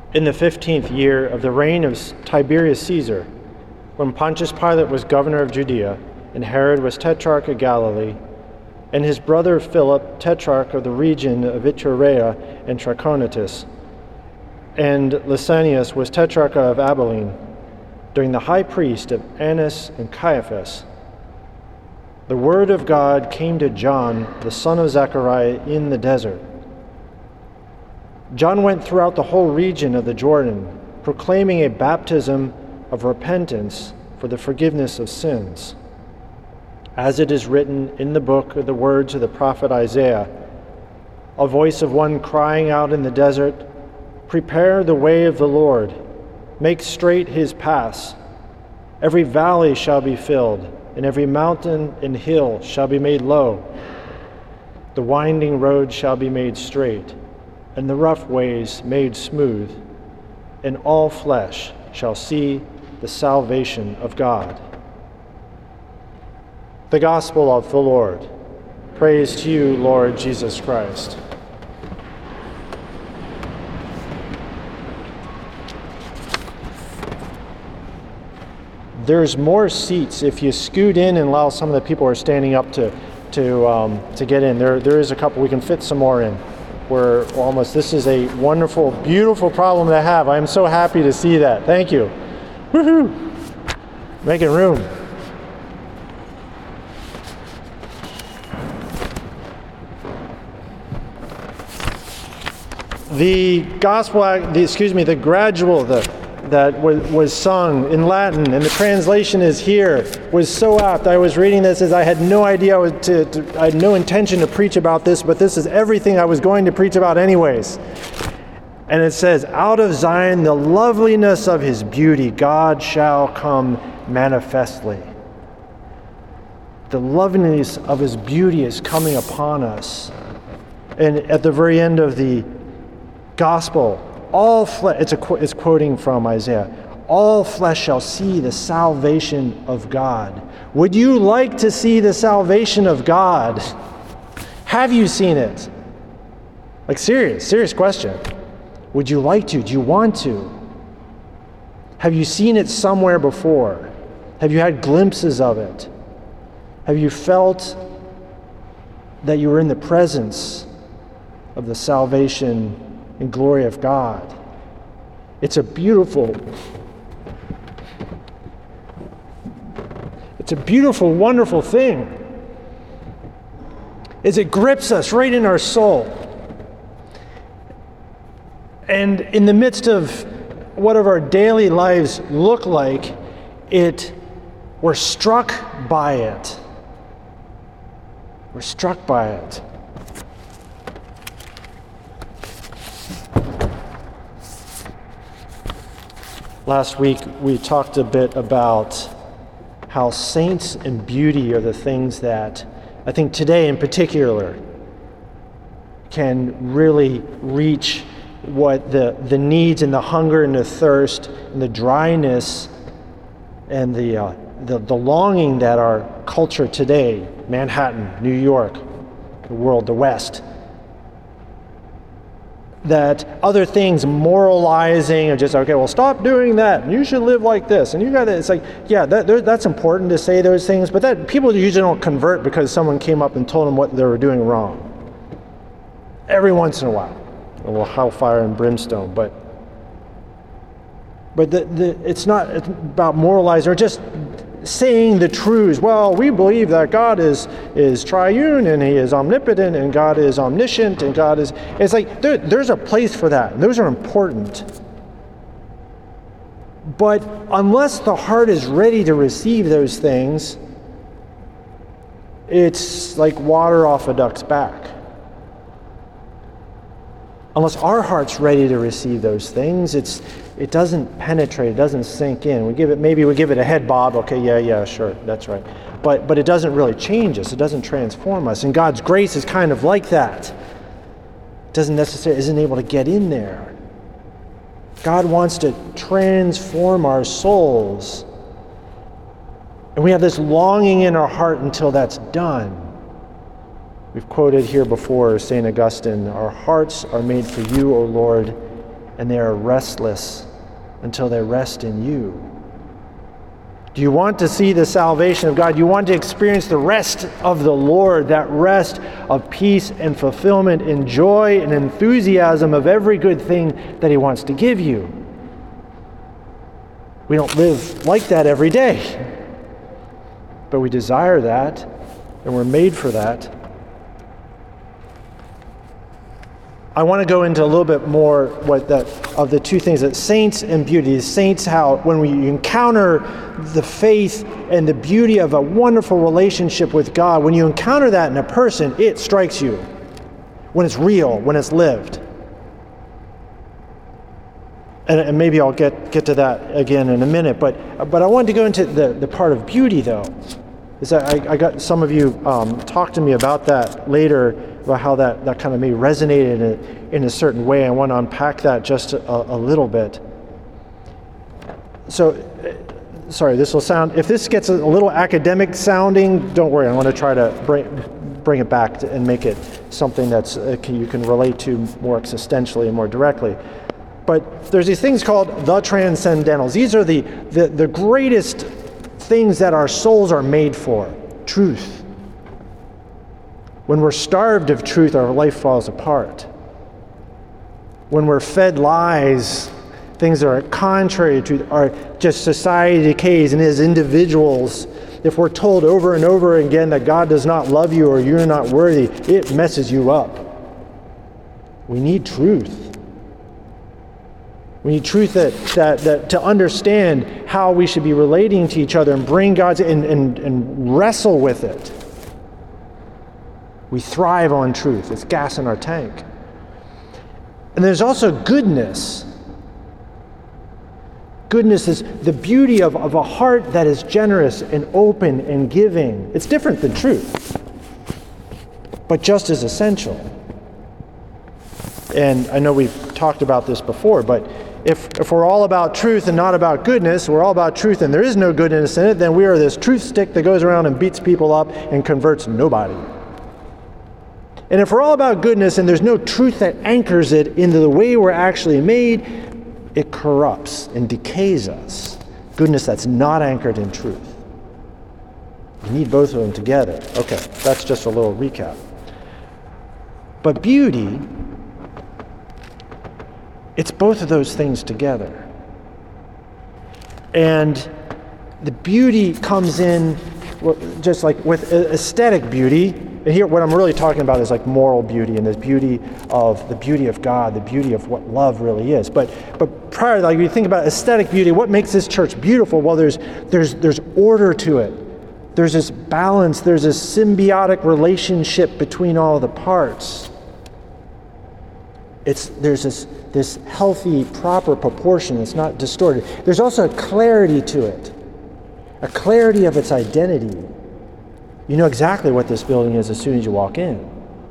In the 15th year of the reign of Tiberius Caesar, when Pontius Pilate was governor of Judea, and Herod was tetrarch of Galilee, and his brother Philip, tetrarch of the region of Iturea and Trachonitis, and Lysanias was tetrarch of Abilene, during the high priest of Annas and Caiaphas, the word of God came to John, the son of Zechariah, in the desert. John went throughout the whole region of the Jordan, proclaiming a baptism of repentance for the forgiveness of sins. As it is written in the book of the words of the prophet Isaiah, a voice of one crying out in the desert, "Prepare the way of the Lord, make straight his paths. Every valley shall be filled, and every mountain and hill shall be made low. The winding road shall be made straight, and the rough ways made smooth, and all flesh shall see the salvation of God." The Gospel of the Lord. Praise to you, Lord Jesus Christ. There's more seats if you scoot in and allow some of the people who are standing up to get in. There is a couple. We can fit some more in. We're almost. This is a wonderful, beautiful problem to have. I am so happy to see that. Thank you. Woohoo! Making room. The gospel, the gradual that was sung in Latin, and the translation is here, was so apt. I was reading this as I had no idea, I had no intention to preach about this, but this is everything I was going to preach about anyways. And it says, "Out of Zion, the loveliness of his beauty, God shall come manifestly." The loveliness of his beauty is coming upon us. And at the very end of the gospel, all flesh, it's quoting from Isaiah, "All flesh shall see the salvation of God." Would you like to see the salvation of God? Have you seen it? Like serious question. Would you like to? Do you want to? Have you seen it somewhere before? Have you had glimpses of it? Have you felt that you were in the presence of the salvation and glory of God? It's a beautiful, wonderful thing. As it grips us right in our soul. And in the midst of whatever our daily lives look like, we're struck by it. We're struck by it. Last week, we talked a bit about how saints and beauty are the things that I think today in particular can really reach what the needs and the hunger and the thirst and the dryness and the longing that our culture today, Manhattan, New York, the world, the West, that other things moralizing or just, okay, well, stop doing that, and you should live like this, and you got to, it's like, yeah, that's important to say those things, but that people usually don't convert because someone came up and told them what they were doing wrong. Every once in a while, a little hellfire and brimstone, but it's not about moralizing or just saying the truths. Well, we believe that God is triune, and he is omnipotent, and God is omniscient, and God is... It's like there's a place for that. And those are important. But unless the heart is ready to receive those things, it's like water off a duck's back. Unless our heart's ready to receive those things, it doesn't penetrate, it doesn't sink in. Maybe we give it a head bob, okay, yeah, sure, that's right. But it doesn't really change us, it doesn't transform us. And God's grace is kind of like that. It isn't able to get in there. God wants to transform our souls. And we have this longing in our heart until that's done. We've quoted here before St. Augustine, "Our hearts are made for you, O Lord, and they are restless until they rest in you. Do you want to see the salvation of God? You want to experience the rest of the Lord, that rest of peace and fulfillment and joy and enthusiasm of every good thing that he wants to give you. We don't live like that every day, but we desire that, and we're made for that. I want to go into a little bit more of the two things, that saints and beauty. Saints, how when we encounter the faith and the beauty of a wonderful relationship with God, when you encounter that in a person, it strikes you when it's real, when it's lived. And maybe I'll get to that again in a minute, but I wanted to go into the part of beauty, though. Is that I got some of you talk to me about that later, about how that kind of maybe resonated in a certain way. I want to unpack that just a little bit. So, sorry, this will sound, if this gets a little academic sounding, don't worry, I want to try to bring it back and make it something that's you can relate to more existentially and more directly. But there's these things called the transcendentals. These are the greatest things that our souls are made for. Truth. When we're starved of truth, our life falls apart. When we're fed lies, things that are contrary to our just society decays, and as individuals, if we're told over and over again that God does not love you or you're not worthy, it messes you up. We need truth. We need truth that to understand how we should be relating to each other and bring God's and wrestle with it. We thrive on truth. It's gas in our tank. And there's also goodness. Goodness is the beauty of a heart that is generous and open and giving. It's different than truth, but just as essential. And I know we've talked about this before, but if we're all about truth and not about goodness, we're all about truth and there is no goodness in it, then we are this truth stick that goes around and beats people up and converts nobody. And if we're all about goodness and there's no truth that anchors it into the way we're actually made, it corrupts and decays us. Goodness that's not anchored in truth. You need both of them together. Okay, that's just a little recap. But beauty, it's both of those things together. And the beauty comes in just like with aesthetic beauty. And here what I'm really talking about is like moral beauty and the beauty of God, the beauty of what love really is. But prior, like you think about aesthetic beauty, what makes this church beautiful? Well, there's order to it. There's this balance, there's this symbiotic relationship between all the parts. There's this healthy, proper proportion. It's not distorted. There's also a clarity to it, a clarity of its identity. You know exactly what this building is as soon as you walk in.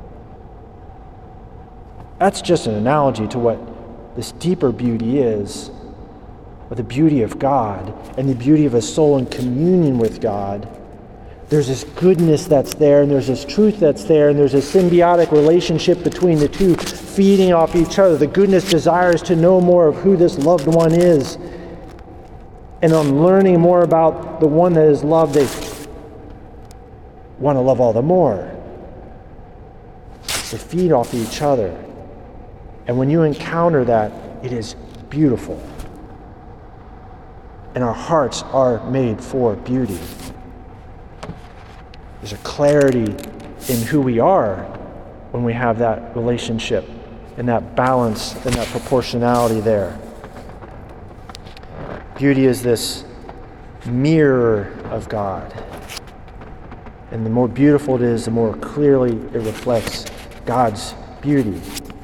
That's just an analogy to what this deeper beauty is, or the beauty of God and the beauty of a soul in communion with God. There's this goodness that's there, and there's this truth that's there, and there's a symbiotic relationship between the two, feeding off each other. The goodness desires to know more of who this loved one is. And on learning more about the one that is loved, they want to love all the more. They feed off each other. And when you encounter that, it is beautiful. And our hearts are made for beauty. There's a clarity in who we are when we have that relationship and that balance and that proportionality there. Beauty is this mirror of God. And the more beautiful it is, the more clearly it reflects God's beauty.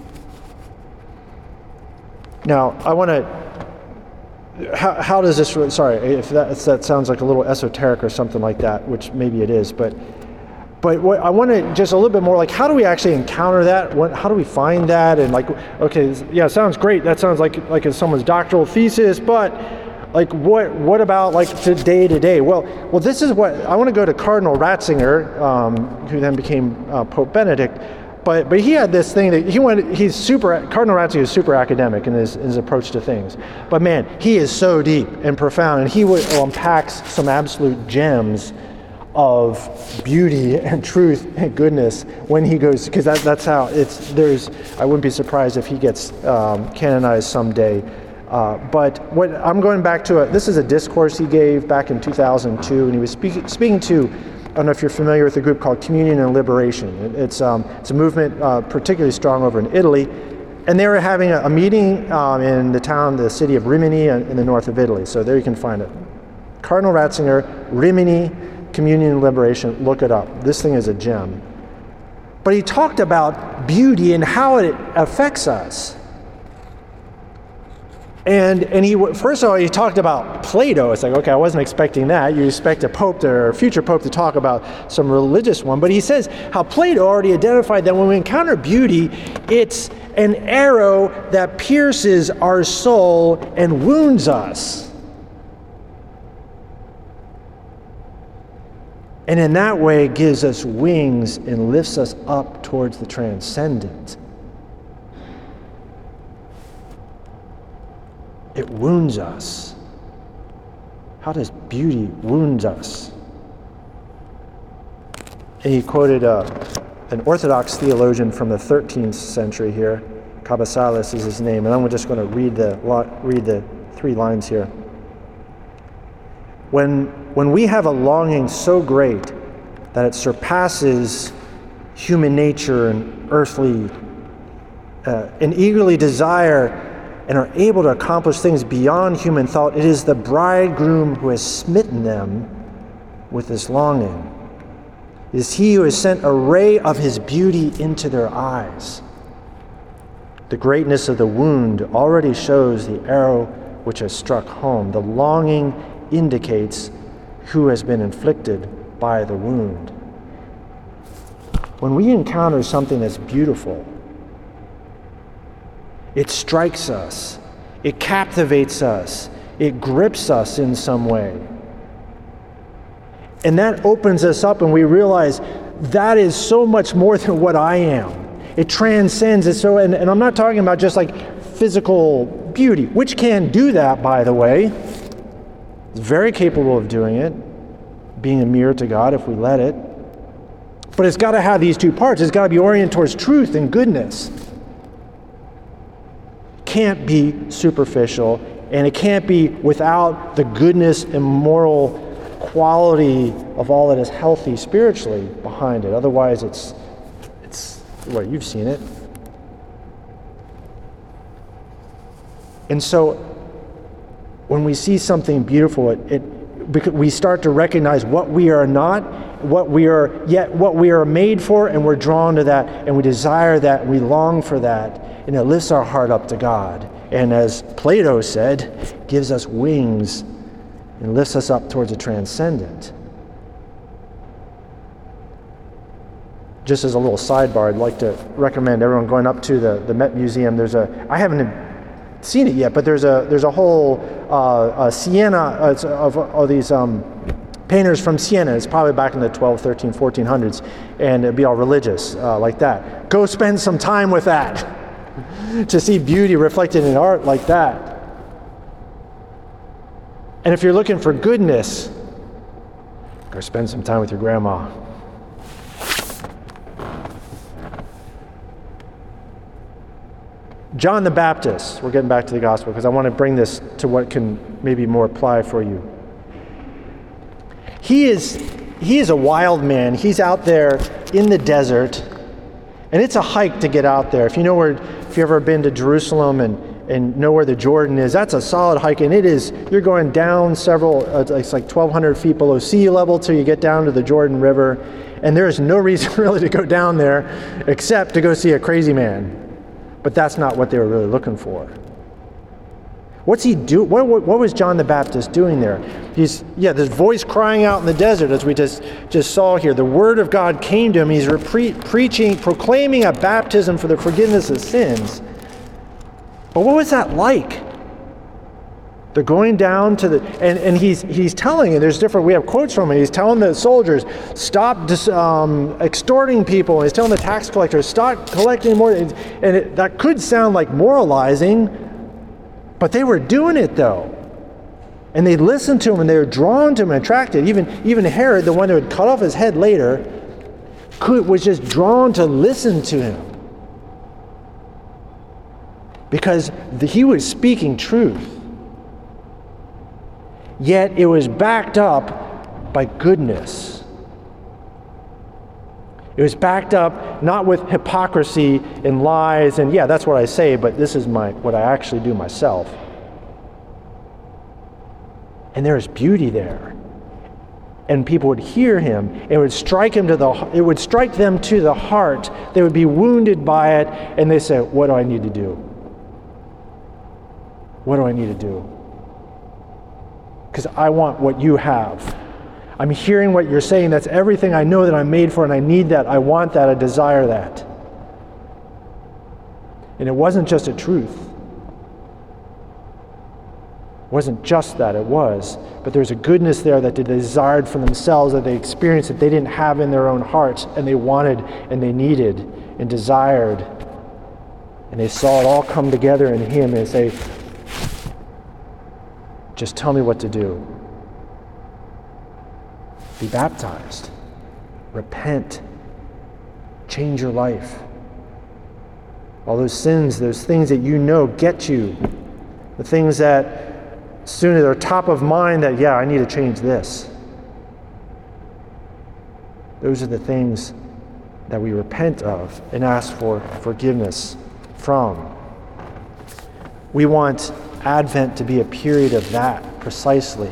Now, I want to, how does this, sorry, if that sounds like a little esoteric or something like that, which maybe it is, but what I want to just a little bit more like, how do we actually encounter that? How do we find that? And like, okay, yeah, sounds great. That sounds like it's someone's doctoral thesis, but like what about like day to day? Well, this is what I want to go to Cardinal Ratzinger, who then became Pope Benedict. But he had this thing that Cardinal Ratzinger is super academic in his approach to things. But man, he is so deep and profound, and he unpacks some absolute gems of beauty and truth and goodness when he goes, because that's how I wouldn't be surprised if he gets canonized someday. But what I'm going back to, this is a discourse he gave back in 2002, and he was speaking to, I don't know if you're familiar with a group called Communion and Liberation. It's a movement particularly strong over in Italy, and they were having a meeting in the city of Rimini in the north of Italy. So there you can find it. Cardinal Ratzinger, Rimini, Communion and Liberation, look it up. This thing is a gem. But he talked about beauty and how it affects us. And first of all, he talked about Plato. It's like, okay, I wasn't expecting that. You expect a pope or a future pope to talk about some religious one. But he says how Plato already identified that when we encounter beauty, it's an arrow that pierces our soul and wounds us. And in that way, gives us wings and lifts us up towards the transcendent. It wounds us. How does beauty wound us? And he quoted an Orthodox theologian from the 13th century here. Cabasalis is his name, and I'm just going to read the 3 lines here. When we have a longing so great that it surpasses human nature and earthly, and eagerly desire and are able to accomplish things beyond human thought, it is the bridegroom who has smitten them with this longing. It is he who has sent a ray of his beauty into their eyes. The greatness of the wound already shows the arrow which has struck home. The longing indicates who has been inflicted by the wound. When we encounter something that's beautiful, it strikes us, it captivates us, it grips us in some way. And that opens us up, and we realize that is so much more than what I am. It transcends it. So, and I'm not talking about just like physical beauty, which can do that, by the way. It's very capable of doing it, being a mirror to God if we let it. But it's got to have these 2 parts. It's got to be oriented towards truth and goodness. It can't be superficial, and it can't be without the goodness and moral quality of all that is healthy spiritually behind it. Otherwise, it's well, you've seen it. And so, when we see something beautiful, we start to recognize what we are not, what we are made for, and we're drawn to that, and we desire that, and we long for that, and it lifts our heart up to God. And as Plato said, gives us wings and lifts us up towards the transcendent. Just as a little sidebar, I'd like to recommend everyone going up to the Met Museum. I haven't seen it yet, but there's a whole Siena of these painters from Siena. It's probably back in the 12, 13, 1400s, and it'd be all religious like that. Go spend some time with that to see beauty reflected in art like that. And if you're looking for goodness, go spend some time with your grandma. John the Baptist, we're getting back to the gospel because I want to bring this to what can maybe more apply for you. He is a wild man. He's out there in the desert, and it's a hike to get out there. If you've ever been to Jerusalem and know where the Jordan is, that's a solid hike, and you're going down it's like 1,200 feet below sea level till you get down to the Jordan River, and there is no reason really to go down there except to go see a crazy man. But that's not what they were really looking for. What's he do? What was John the Baptist doing there? This voice crying out in the desert, as we just saw here. The word of God came to him. He's proclaiming a baptism for the forgiveness of sins. But what was that like? They're going down to the, and he's telling, and there's different, we have quotes from him, he's telling the soldiers, stop extorting people, and he's telling the tax collectors, stop collecting more, that could sound like moralizing, but they were doing it though. And they listened to him, and they were drawn to him and attracted. Even Herod, the one who would cut off his head later, was just drawn to listen to him. Because he was speaking truth. Yet it was backed up by goodness. It was backed up not with hypocrisy and lies, and yeah, that's what I say, but this is what I actually do myself. And there is beauty there. And people would hear him. It would strike them to the heart. They would be wounded by it, and they say, "What do I need to do? What do I need to do? Because I want what you have. I'm hearing what you're saying. That's everything I know that I'm made for, and I need that. I want that. I desire that." And it wasn't just a truth. It wasn't just that, it was. But there's a goodness there that they desired for themselves, that they experienced that they didn't have in their own hearts, and they wanted and they needed and desired. And they saw it all come together in him, and they say, "Just tell me what to do. Be baptized. Repent. Change your life. All those sins, those things that you know get you. The things that soon they're top of mind that, yeah, I need to change this." Those are the things that we repent of and ask for forgiveness from. We want Advent to be a period of that, precisely.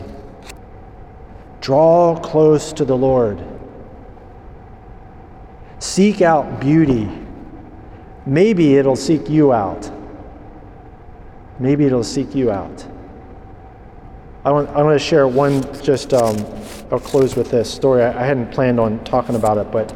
Draw close to the Lord. Seek out beauty. Maybe it'll seek you out. Maybe it'll seek you out. I want to share one, I'll close with this story. I hadn't planned on talking about it, but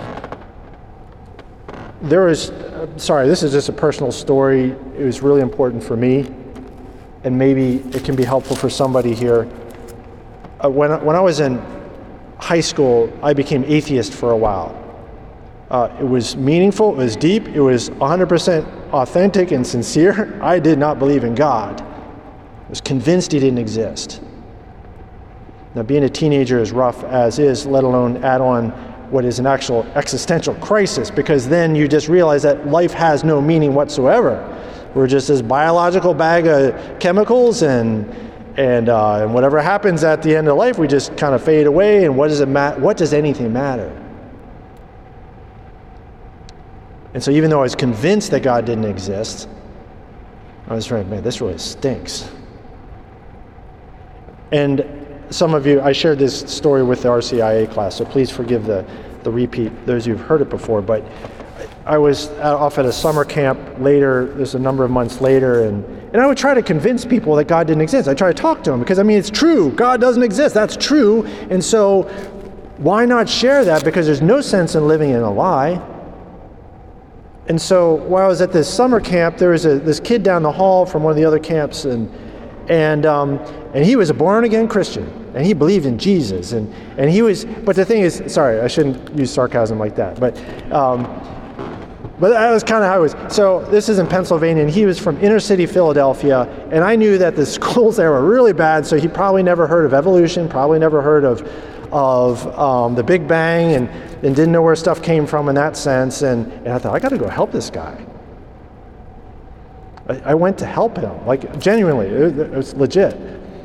this is just a personal story. It was really important for me, and maybe it can be helpful for somebody here. When I was in high school, I became atheist for a while. It was meaningful, it was deep, it was 100% authentic and sincere. I did not believe in God. I was convinced he didn't exist. Now, being a teenager is rough as is, let alone add on what is an actual existential crisis, because then you just realize that life has no meaning whatsoever. We're just this biological bag of chemicals, and whatever happens at the end of life, we just kind of fade away, and what does anything matter? And so even though I was convinced that God didn't exist, I was thinking, man, this really stinks. And some of you, I shared this story with the RCIA class, so please forgive the repeat, those who've heard it before, but I was off at a summer camp later, there's a number of months later, and I would try to convince people that God didn't exist. I try to talk to them, because it's true, God doesn't exist, that's true, and so why not share that? Because there's no sense in living in a lie. And so while I was at this summer camp, there was this kid down the hall from one of the other camps, and he was a born-again Christian, and he believed in Jesus, and he was. But the thing is, sorry, I shouldn't use sarcasm like that, but that was kind of how it was. So this is in Pennsylvania, and he was from inner city Philadelphia, and I knew that the schools there were really bad, so he probably never heard of evolution, probably never heard of the Big Bang, and didn't know where stuff came from in that sense, and I thought, I got to go help this guy. I went to help him, like genuinely, it was legit.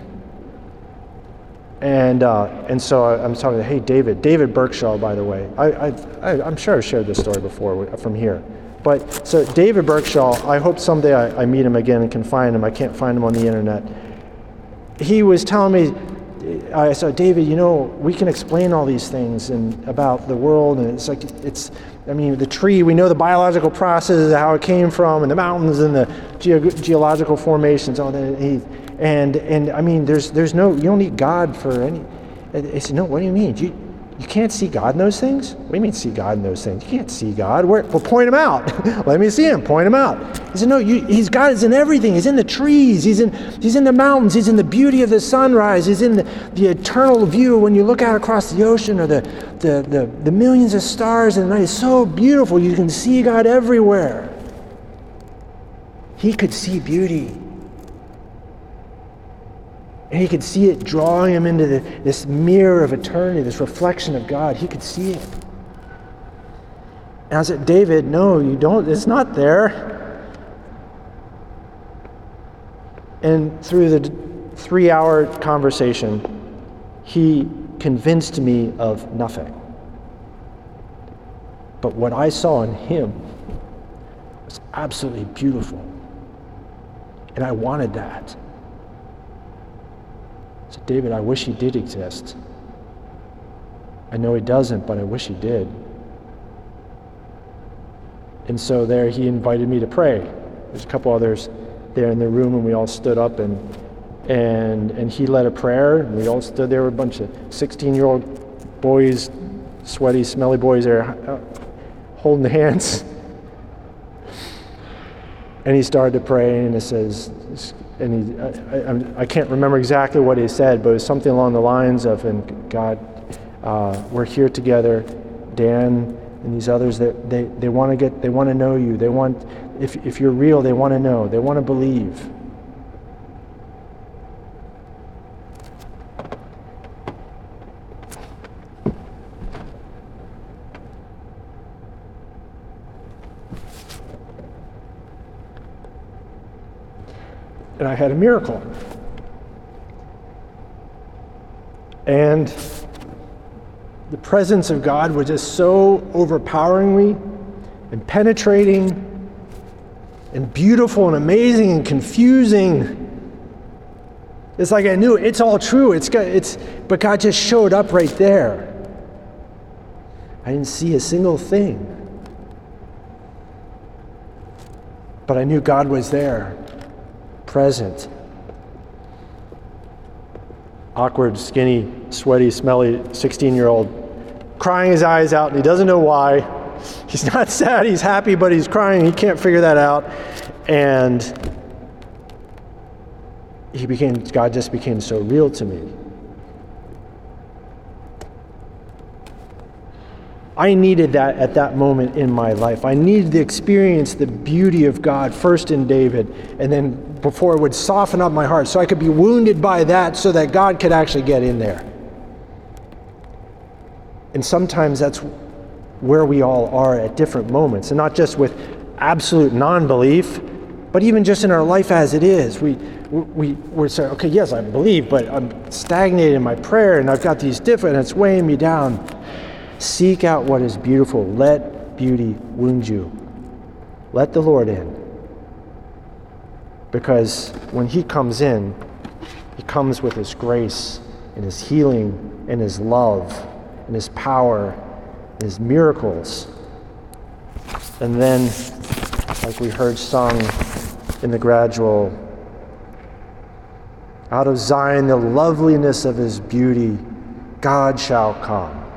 And so I'm talking to, hey, David Berkshaw, by the way. I'm sure I've shared this story before from here. But so David Berkshaw, I hope someday I meet him again and can find him. I can't find him on the internet. He was telling me, I said, David, we can explain all these things about the world, and it's like, the tree, we know the biological processes, how it came from, and the mountains and the geological formations, all that. There's no, you don't need God for any. I said, no, what do you mean? You can't see God in those things? What do you mean see God in those things? You can't see God. Well, point him out. Let me see him. Point him out. He said, no, God is in everything. He's in the trees. He's in the mountains. He's in the beauty of the sunrise. He's in the eternal view when you look out across the ocean, or the millions of stars in the night. It's so beautiful. You can see God everywhere. He could see beauty. And he could see it drawing him into this mirror of eternity, this reflection of God. He could see it. And I said, David, no, you don't. It's not there. And through the 3-hour conversation, he convinced me of nothing. But what I saw in him was absolutely beautiful. And I wanted that. I said, David, I wish he did exist. I know he doesn't, but I wish he did. And so there he invited me to pray. There's a couple others there in the room, and we all stood up, and he led a prayer, and we all stood there with a bunch of 16-year-old boys, sweaty, smelly boys there, holding hands. And he started to pray, and it says, and I can't remember exactly what he said, but it was something along the lines of, and God, we're here together, Dan and these others, that they want to know you. They want, if you're real, they want to know. They want to believe. And I had a miracle. And the presence of God was just so overpoweringly and penetrating and beautiful and amazing and confusing. It's like I knew it's all true. But God just showed up right there. I didn't see a single thing. But I knew God was there. Present. Awkward, skinny, sweaty, smelly 16-year-old crying his eyes out, and he doesn't know why. He's not sad, he's happy, but he's crying. He can't figure that out. And God just became so real to me. I needed that at that moment in my life. I needed to experience the beauty of God first in David, and then before it would soften up my heart, so I could be wounded by that so that God could actually get in there. And sometimes that's where we all are at different moments, and not just with absolute non-belief, but even just in our life as it is. We're saying, okay, yes, I believe, but I'm stagnated in my prayer, and I've got these different, and it's weighing me down. Seek out what is beautiful. Let beauty wound you. Let the Lord in. Because when he comes in, he comes with his grace and his healing and his love and his power and his miracles. And then, like we heard sung in the gradual, out of Zion, the loveliness of his beauty, God shall come.